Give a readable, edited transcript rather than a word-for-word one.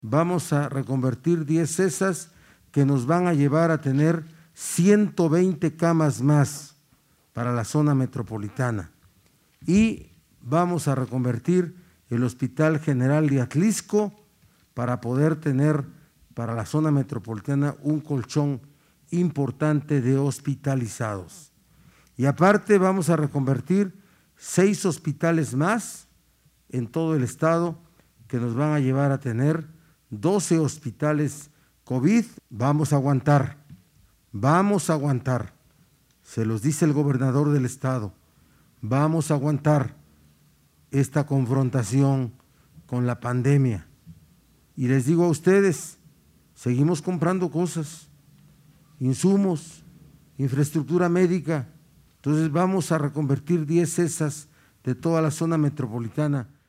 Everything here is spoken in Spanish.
Vamos a reconvertir 10 CESAS que nos van a llevar a tener 120 camas más para la zona metropolitana. Y vamos a reconvertir el Hospital General de Atlixco para poder tener para la zona metropolitana un colchón importante de hospitalizados. Y aparte vamos a reconvertir 6 hospitales más en todo el estado que nos van a llevar a tener 12 hospitales COVID. Vamos a aguantar, se los dice el gobernador del estado, vamos a aguantar esta confrontación con la pandemia. Y les digo a ustedes, seguimos comprando cosas, insumos, infraestructura médica. Entonces vamos a reconvertir 10 CESAS de toda la zona metropolitana